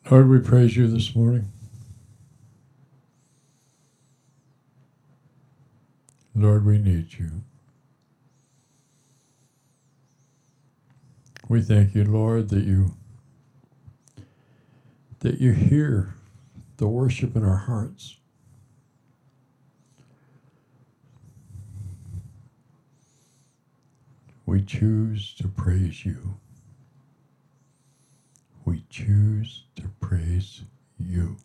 Lord, we praise you this morning. Lord, we need you. We thank you, Lord, that you hear the worship in our hearts. We choose to praise you. We choose to praise you.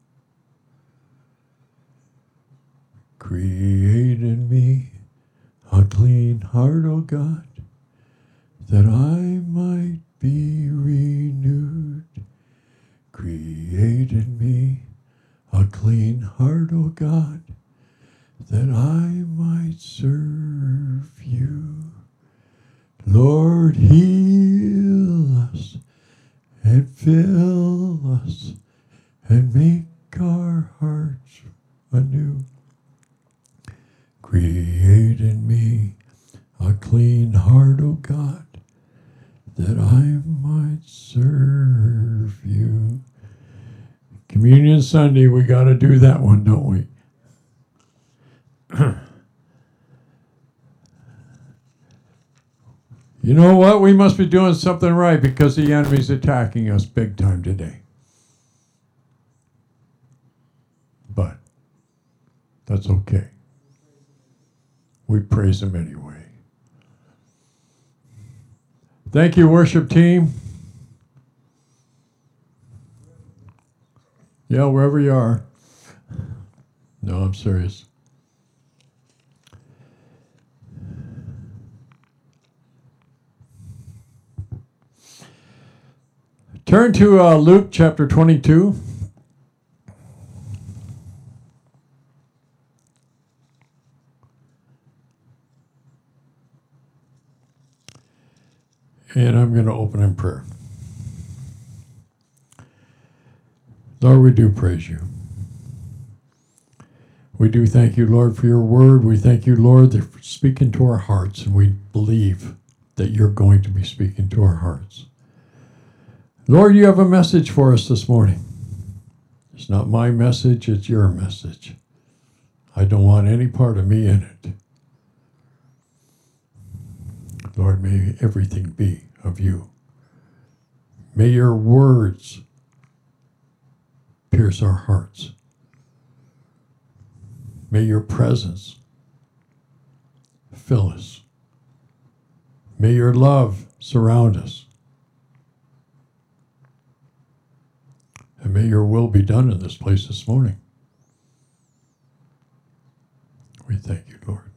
Create in me a clean heart, O God, that I might be renewed. Create in me a clean heart, O God, that I might serve you. Lord, heal us and fill us and make our hearts anew. Create in me a clean heart, O God, that I might serve you. Communion Sunday, we got to do that one, don't we? You know what? We must be doing something right because the enemy's attacking us big time today. But that's okay. We praise him anyway. Thank you, worship team. Yeah, wherever you are. No, I'm serious. Turn to Luke chapter 22. And I'm going to open in prayer. Lord, we do praise you. We do thank you, Lord, for your word. We thank you, Lord, for speaking to our hearts, and we believe that you're going to be speaking to our hearts. Lord, you have a message for us this morning. It's not my message, it's your message. I don't want any part of me in it. Lord, may everything be of you. May your words pierce our hearts. May your presence fill us. May your love surround us. And may your will be done in this place this morning. We thank you, Lord.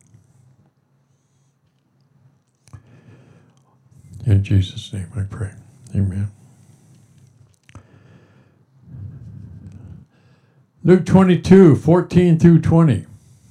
In Jesus' name I pray. Amen. Luke 22, 14 through 20.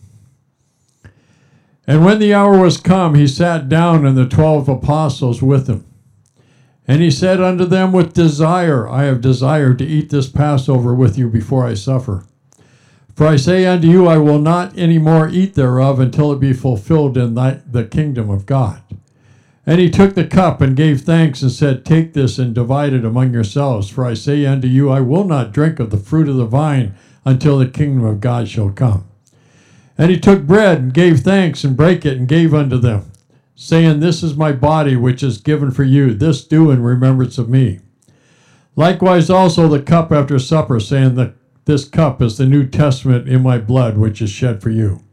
And when the hour was come, he sat down, and the 12 apostles with him. And he said unto them, with desire, I have desired to eat this Passover with you before I suffer. For I say unto you, I will not any more eat thereof until it be fulfilled in the kingdom of God. And he took the cup and gave thanks and said, take this and divide it among yourselves. For I say unto you, I will not drink of the fruit of the vine until the kingdom of God shall come. And he took bread and gave thanks and brake it and gave unto them, saying, this is my body which is given for you. This do in remembrance of me. Likewise also the cup after supper, saying that this cup is the New Testament in my blood which is shed for you.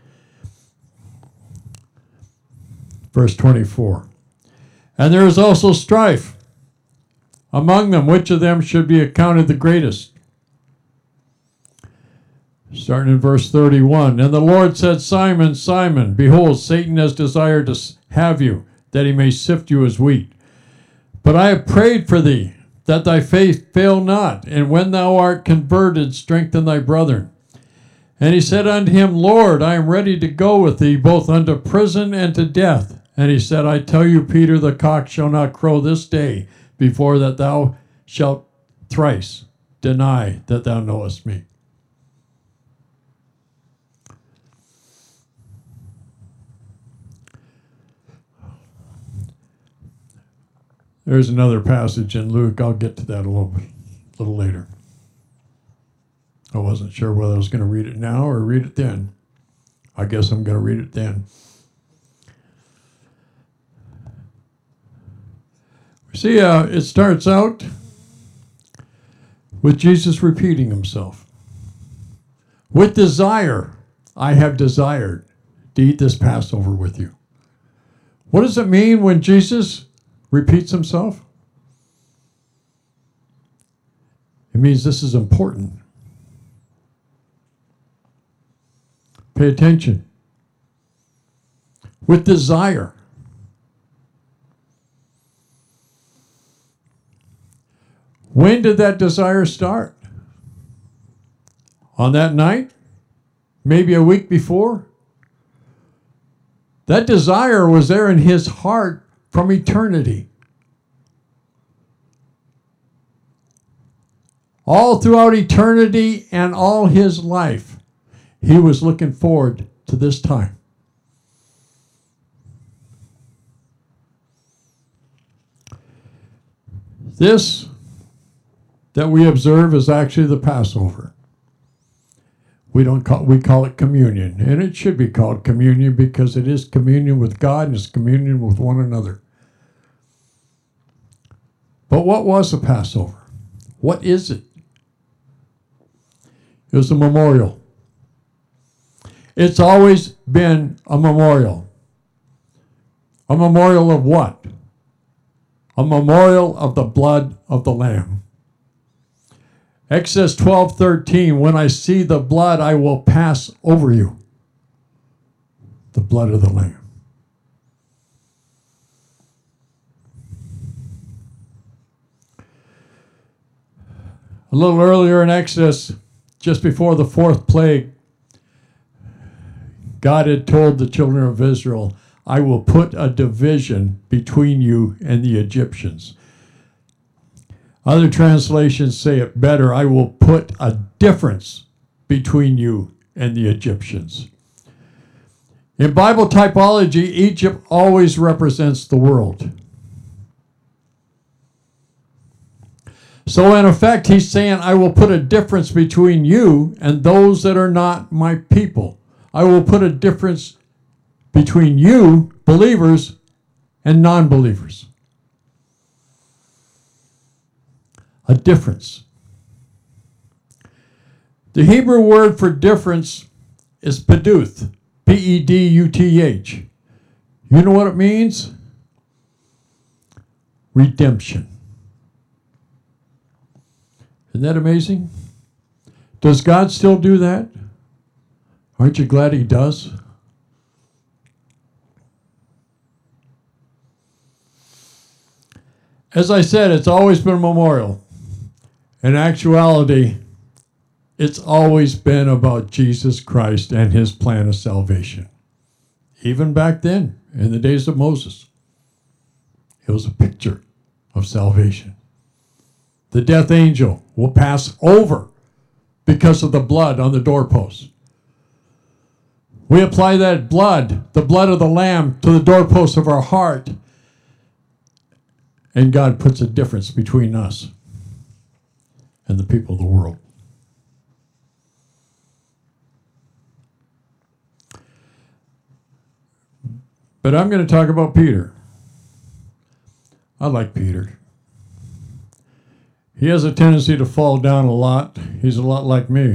Verse 24. And there is also strife among them, which of them should be accounted the greatest. Starting in verse 31. And the Lord said, Simon, Simon, behold, Satan has desired to have you, that he may sift you as wheat. But I have prayed for thee, that thy faith fail not, and when thou art converted, strengthen thy brethren. And he said unto him, Lord, I am ready to go with thee, both unto prison and to death. And he said, I tell you, Peter, the cock shall not crow this day before that thou shalt thrice deny that thou knowest me. There's another passage in Luke. I'll get to that a little later. I wasn't sure whether I was going to read it now or read it then. I guess I'm going to read it then. See, it starts out with Jesus repeating himself. With desire, I have desired to eat this Passover with you. What does it mean when Jesus repeats himself? It means this is important. Pay attention. With desire. When did that desire start? On that night? Maybe a week before? That desire was there in his heart from eternity. All throughout eternity and all his life, he was looking forward to this time. This that we observe is actually the Passover. We call it communion, and it should be called communion because it is communion with God and it's communion with one another. But what was the Passover? What is it? It was a memorial. It's always been a memorial. A memorial of what? A memorial of the blood of the Lamb. Exodus 12:13, when I see the blood, I will pass over you. The blood of the Lamb. A little earlier in Exodus, just before the fourth plague, God had told the children of Israel, I will put a division between you and the Egyptians. Other translations say it better, I will put a difference between you and the Egyptians. In Bible typology, Egypt always represents the world. So in effect, he's saying, I will put a difference between you and those that are not my people. I will put a difference between you, believers, and non-believers. A difference. The Hebrew word for difference is peduth, P-E-D-U-T-H. You know what it means? Redemption. Isn't that amazing? Does God still do that? Aren't you glad he does? As I said, it's always been a memorial. In actuality, it's always been about Jesus Christ and his plan of salvation. Even back then, in the days of Moses, it was a picture of salvation. The death angel will pass over because of the blood on the doorpost. We apply that blood, the blood of the Lamb, to the doorpost of our heart, and God puts a difference between us and the people of the world. But I'm going to talk about Peter. I like Peter. He has a tendency to fall down a lot. He's a lot like me.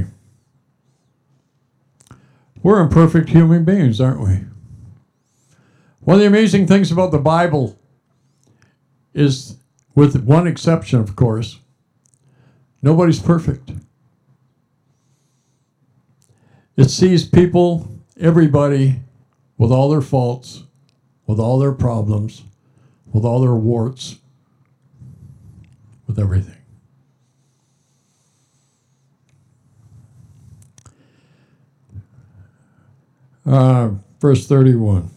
We're imperfect human beings, aren't we? One of the amazing things about the Bible is, with one exception, of course, nobody's perfect. It sees people, everybody, with all their faults, with all their problems, with all their warts, with everything. Verse 31.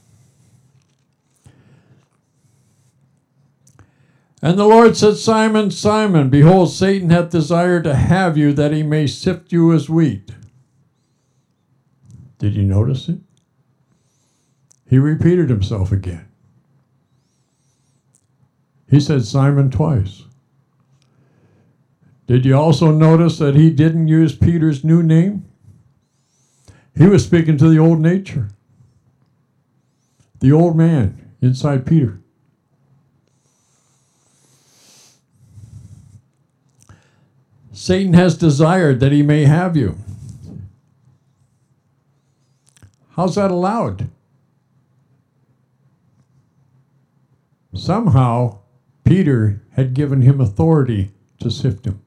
And the Lord said, Simon, Simon, behold, Satan hath desired to have you, that he may sift you as wheat. Did you notice it? He repeated himself again. He said Simon twice. Did you also notice that he didn't use Peter's new name? He was speaking to the old nature, the old man inside Peter. Satan has desired that he may have you. How's that allowed? Somehow, Peter had given him authority to sift him.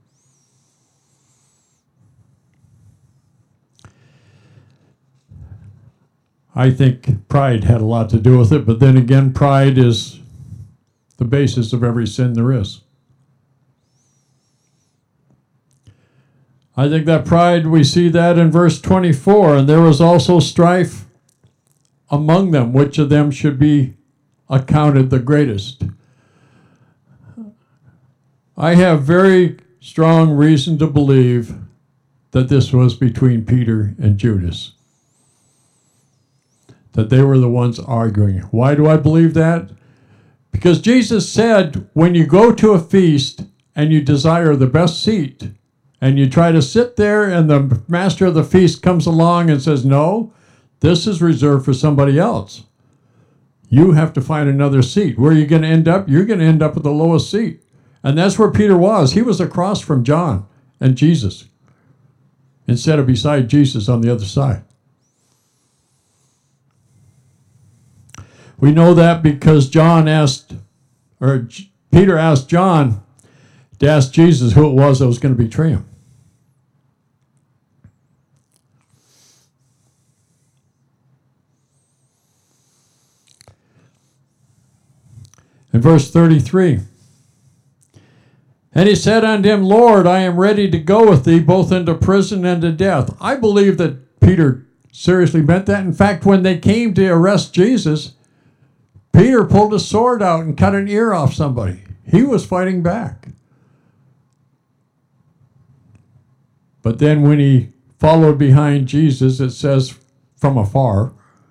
I think pride had a lot to do with it, but then again, pride is the basis of every sin there is. I think that pride, we see that in verse 24, and there was also strife among them, which of them should be accounted the greatest. I have very strong reason to believe that this was between Peter and Judas, that they were the ones arguing. Why do I believe that? Because Jesus said, when you go to a feast and you desire the best seat, and you try to sit there, and the master of the feast comes along and says, no, this is reserved for somebody else. You have to find another seat. Where are you going to end up? You're going to end up at the lowest seat. And that's where Peter was. He was across from John and Jesus, instead of beside Jesus on the other side. We know that because Peter asked John to ask Jesus who it was that was going to betray him. In verse 33, and he said unto him, Lord, I am ready to go with thee both into prison and to death. I believe that Peter seriously meant that. In fact, when they came to arrest Jesus, Peter pulled his sword out and cut an ear off somebody. He was fighting back. But then when he followed behind Jesus, it says from afar,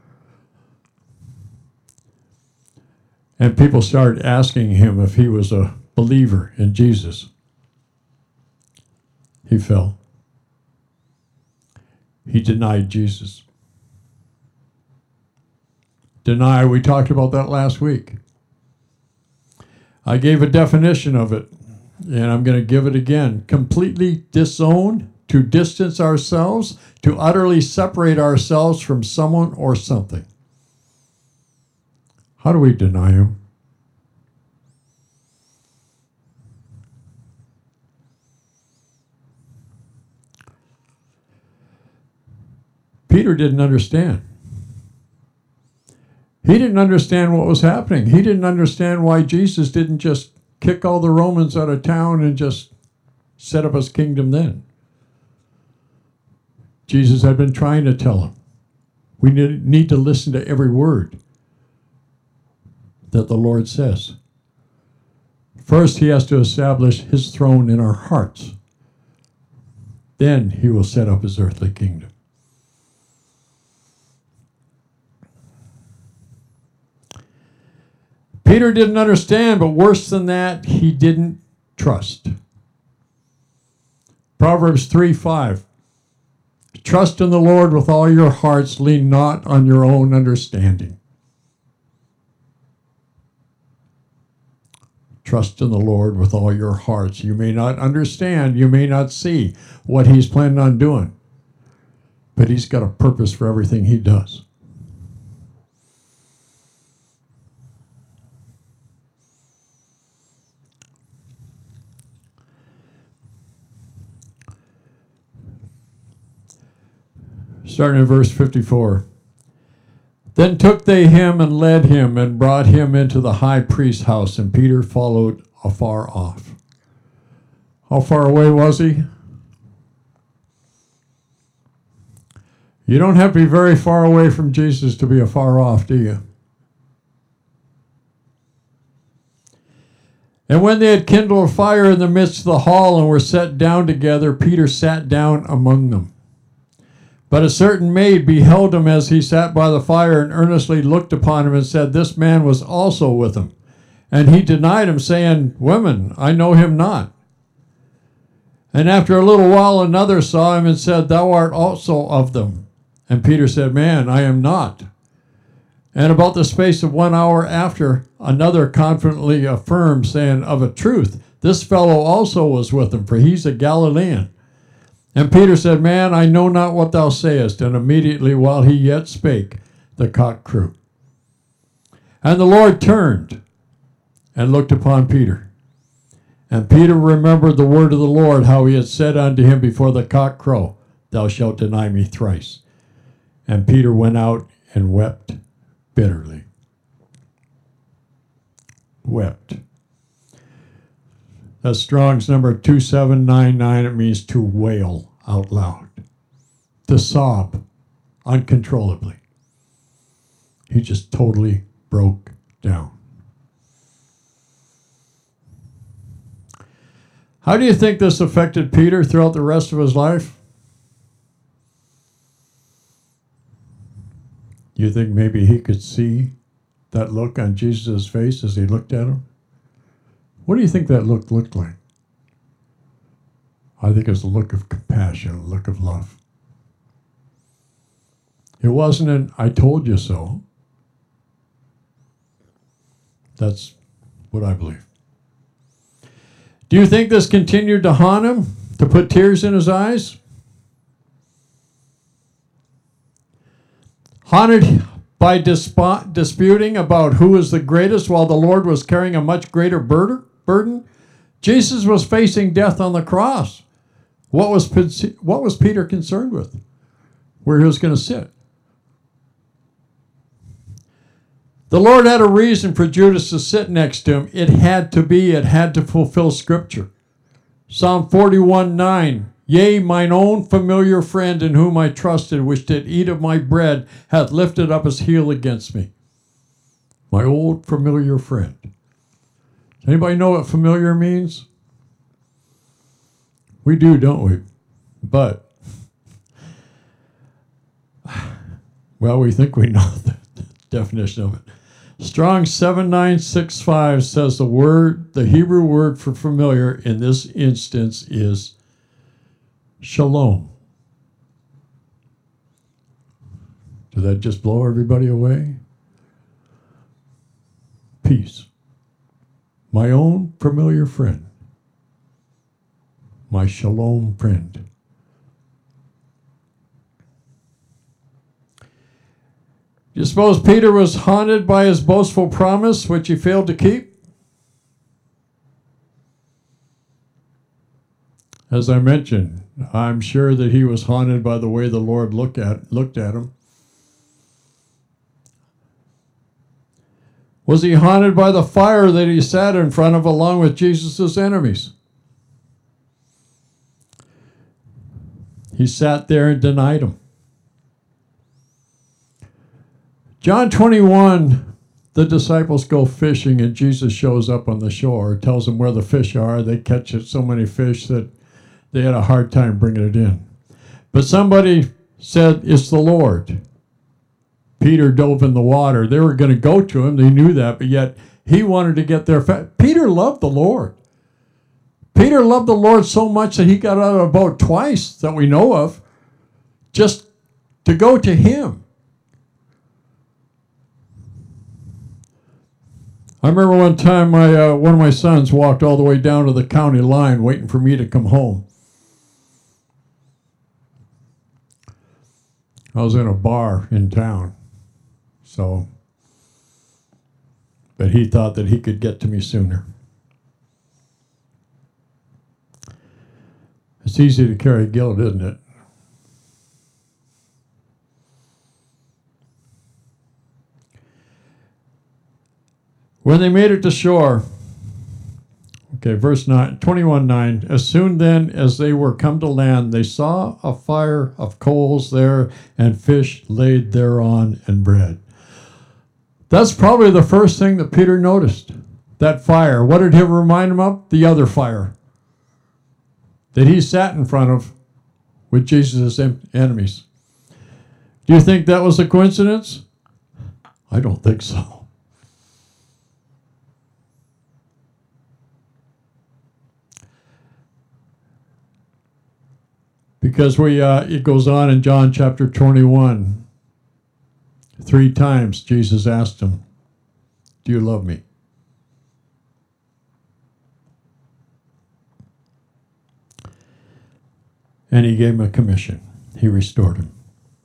and people started asking him if he was a believer in Jesus, he fell. He denied Jesus. Deny, we talked about that last week. I gave a definition of it, and I'm going to give it again. Completely disown, to distance ourselves, to utterly separate ourselves from someone or something. How do we deny him? Peter didn't understand. He didn't understand what was happening. He didn't understand why Jesus didn't just kick all the Romans out of town and just set up his kingdom then. Jesus had been trying to tell him, we need to listen to every word that the Lord says. First, he has to establish his throne in our hearts. Then he will set up his earthly kingdom. Peter didn't understand, but worse than that, he didn't trust. Proverbs 3:5. Trust in the Lord with all your hearts, lean not on your own understanding. Trust in the Lord with all your hearts. You may not understand, you may not see what he's planning on doing, but he's got a purpose for everything he does. Starting in verse 54. Then took they him and led him and brought him into the high priest's house, and Peter followed afar off. How far away was he? You don't have to be very far away from Jesus to be afar off, do you? And when they had kindled a fire in the midst of the hall and were set down together, Peter sat down among them. But a certain maid beheld him as he sat by the fire, and earnestly looked upon him, and said, This man was also with him. And he denied him, saying, Woman, I know him not. And after a little while, another saw him and said, Thou art also of them. And Peter said, Man, I am not. And about the space of 1 hour after, another confidently affirmed, saying, Of a truth, this fellow also was with them, for he's a Galilean. And Peter said, Man, I know not what thou sayest. And immediately while he yet spake, the cock crew. And the Lord turned and looked upon Peter. And Peter remembered the word of the Lord, how he had said unto him before the cock crow, Thou shalt deny me thrice. And Peter went out and wept bitterly. Wept. That's Strong's number 2799. It means to wail out loud, to sob uncontrollably. He just totally broke down. How do you think this affected Peter throughout the rest of his life? You think maybe he could see that look on Jesus' face as he looked at him? What do you think that look looked like? I think it was a look of compassion, a look of love. It wasn't an I told you so. That's what I believe. Do you think this continued to haunt him, to put tears in his eyes? Haunted by disputing about who is the greatest while the Lord was carrying a much greater burden? Jesus was facing death on the cross. What was Peter concerned with? Where he was going to sit. The Lord had a reason for Judas to sit next to him. It had to fulfill Scripture. Psalm 41:9. Yea, mine own familiar friend in whom I trusted, which did eat of my bread, hath lifted up his heel against me. My old familiar friend. Does anybody know what familiar means? We do, don't we? But, well, we think we know the definition of it. Strong 7965 says the Hebrew word for familiar in this instance is shalom. Did that just blow everybody away? Peace. My own familiar friend. My shalom friend. Do you suppose Peter was haunted by his boastful promise, which he failed to keep? As I mentioned, I'm sure that he was haunted by the way the Lord looked at him. Was he haunted by the fire that he sat in front of along with Jesus' enemies? He sat there and denied them. John 21, the disciples go fishing and Jesus shows up on the shore, tells them where the fish are. They catch so many fish that they had a hard time bringing it in. But somebody said, it's the Lord. Peter dove in the water. They were going to go to him. They knew that, but yet he wanted to get there. Peter loved the Lord. Peter loved the Lord so much that he got out of the boat twice that we know of just to go to him. I remember one time one of my sons walked all the way down to the county line waiting for me to come home. I was in a bar in town, but he thought that he could get to me sooner. It's easy to carry guilt, isn't it? When they made it to shore, okay, verse 9, 21:9, as soon then as they were come to land, they saw a fire of coals there and fish laid thereon and bread. That's probably the first thing that Peter noticed, that fire. What did it remind him of? The other fire that he sat in front of with Jesus' enemies. Do you think that was a coincidence? I don't think so. Because it goes on in John chapter 21. 3 times Jesus asked him, "Do you love me?" And he gave him a commission. He restored him.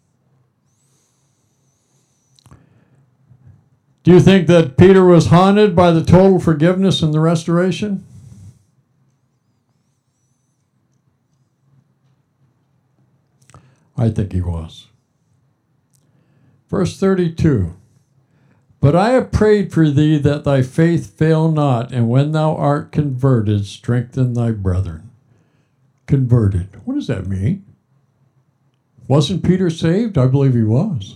Do you think that Peter was haunted by the total forgiveness and the restoration? I think he was. Verse 32. But I have prayed for thee that thy faith fail not, and when thou art converted, strengthen thy brethren. Converted. What does that mean? Wasn't Peter saved? I believe he was.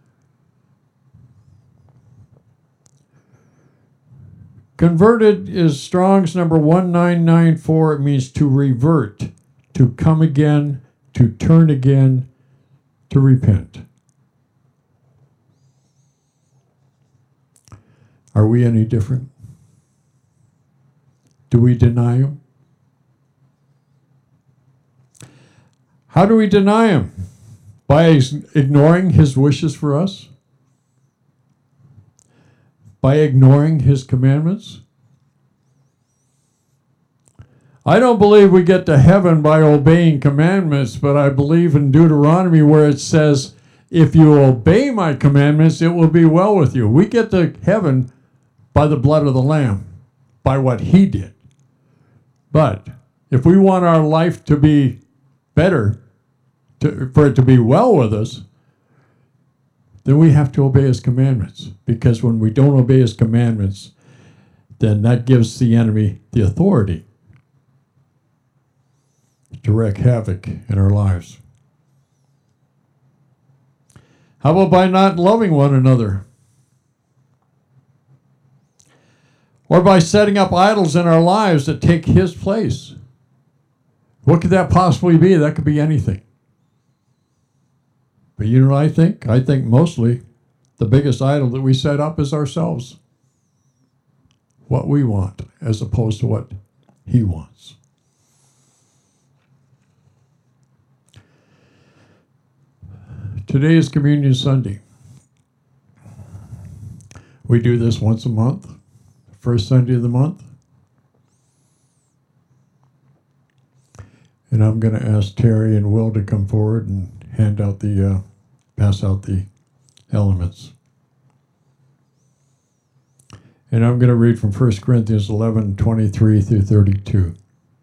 Converted is Strong's number 1994. It means to revert, to come again, to turn again, to repent. Are we any different? Do we deny him? How do we deny him? By ignoring his wishes for us? By ignoring his commandments? I don't believe we get to heaven by obeying commandments, but I believe in Deuteronomy where it says, if you obey my commandments, it will be well with you. We get to heaven by the blood of the Lamb, by what he did. But if we want our life to be better, for it to be well with us, then we have to obey his commandments. Because when we don't obey his commandments, then that gives the enemy the authority to wreak havoc in our lives. How about by not loving one another? Or by setting up idols in our lives that take his place? What could that possibly be? That could be anything. But you know what I think? I think mostly the biggest idol that we set up is ourselves. What we want as opposed to what he wants. Today is Communion Sunday. We do this once a month, first Sunday of the month. And I'm going to ask Terry and Will to come forward and hand out pass out the elements. And I'm going to read from 1 Corinthians 11:23 through 32.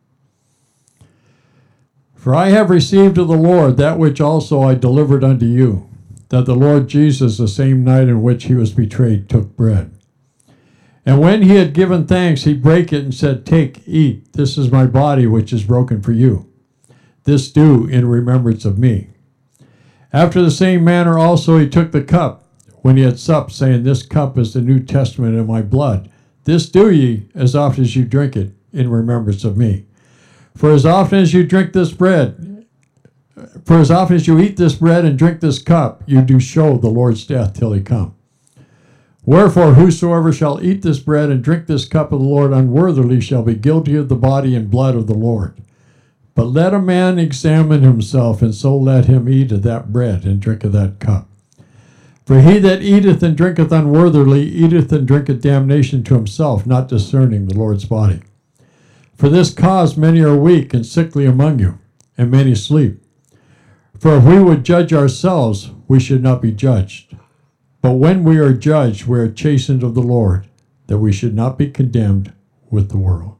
For I have received of the Lord that which also I delivered unto you, that the Lord Jesus, the same night in which he was betrayed, took bread. And when he had given thanks, he brake it and said, Take, eat, this is my body which is broken for you. This do in remembrance of me. After the same manner also he took the cup, when he had supped, saying, This cup is the New Testament in my blood. This do ye, as often as you drink it, in remembrance of me. For as often as you drink this bread, for as often as you eat this bread and drink this cup, you do show the Lord's death till he come. Wherefore, whosoever shall eat this bread and drink this cup of the Lord unworthily shall be guilty of the body and blood of the Lord. But let a man examine himself, and so let him eat of that bread and drink of that cup. For he that eateth and drinketh unworthily eateth and drinketh damnation to himself, not discerning the Lord's body. For this cause many are weak and sickly among you, and many sleep. For if we would judge ourselves, we should not be judged. But when we are judged, we are chastened of the Lord, that we should not be condemned with the world.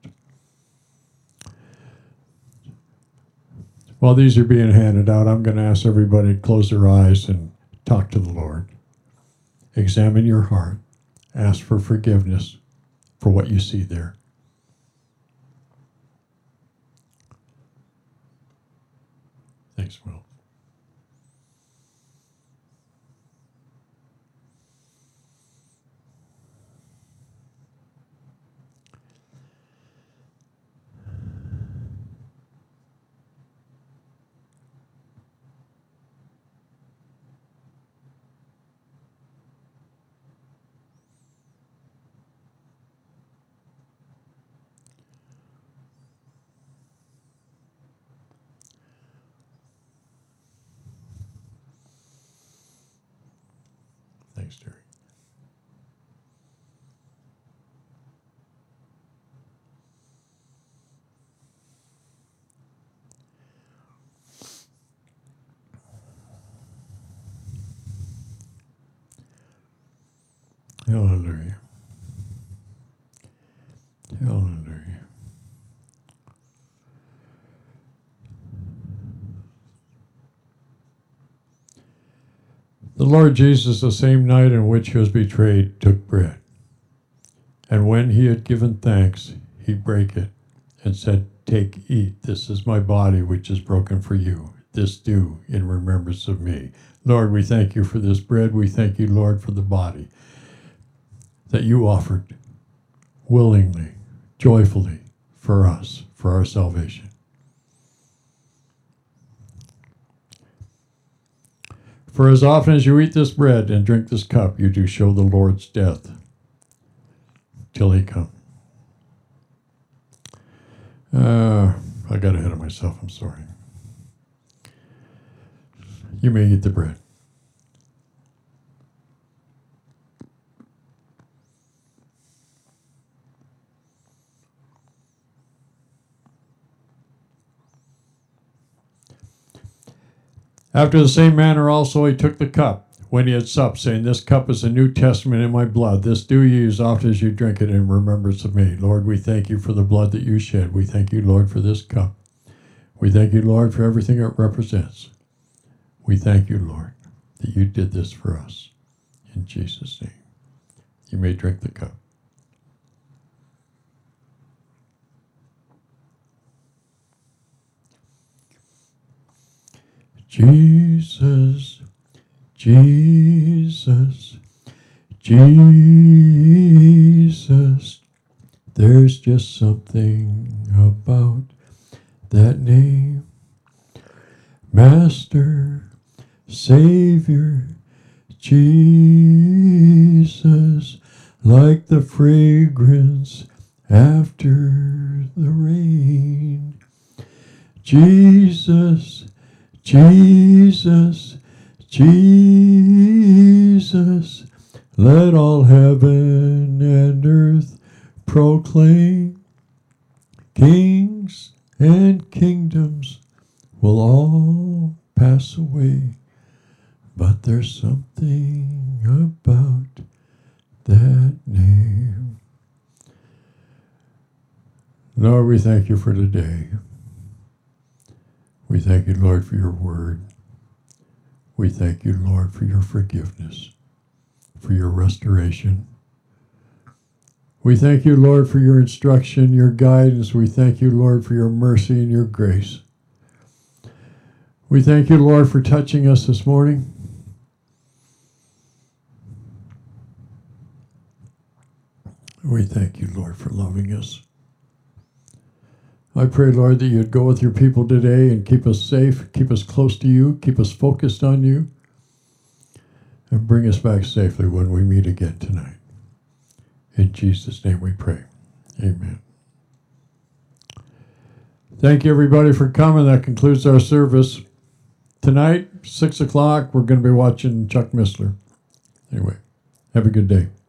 While these are being handed out, I'm going to ask everybody to close their eyes and talk to the Lord. Examine your heart. Ask for forgiveness for what you see there. Thanks, Will. Thanks, Terry. Hallelujah. Hallelujah. The Lord Jesus, the same night in which he was betrayed, took bread. And when he had given thanks, he brake it and said, "Take, eat. This is my body, which is broken for you. This do in remembrance of me." Lord, we thank you for this bread. We thank you, Lord, for the body that you offered willingly, joyfully for us, for our salvation. For as often as you eat this bread and drink this cup, you do show the Lord's death till he come. I got ahead of myself. I'm sorry. You may eat the bread. After the same manner also he took the cup, when he had supped, saying, "This cup is the New Testament in my blood. This do ye as often as you drink it in remembrance of me." Lord, we thank you for the blood that you shed. We thank you, Lord, for this cup. We thank you, Lord, for everything it represents. We thank you, Lord, that you did this for us. In Jesus' name. You may drink the cup. Jesus, Jesus, Jesus, there's just something about that name. Master, Savior, Jesus, like the fragrance after the rain. Jesus, Jesus, Jesus, let all heaven and earth proclaim. Kings and kingdoms will all pass away, but there's something about that name. Lord, we thank you for today. We thank you, Lord, for your word. We thank you, Lord, for your forgiveness, for your restoration. We thank you, Lord, for your instruction, your guidance. We thank you, Lord, for your mercy and your grace. We thank you, Lord, for touching us this morning. We thank you, Lord, for loving us. I pray, Lord, that you'd go with your people today and keep us safe, keep us close to you, keep us focused on you, and bring us back safely when we meet again tonight. In Jesus' name we pray. Amen. Thank you, everybody, for coming. That concludes our service. Tonight, 6 o'clock, we're going to be watching Chuck Missler. Anyway, have a good day.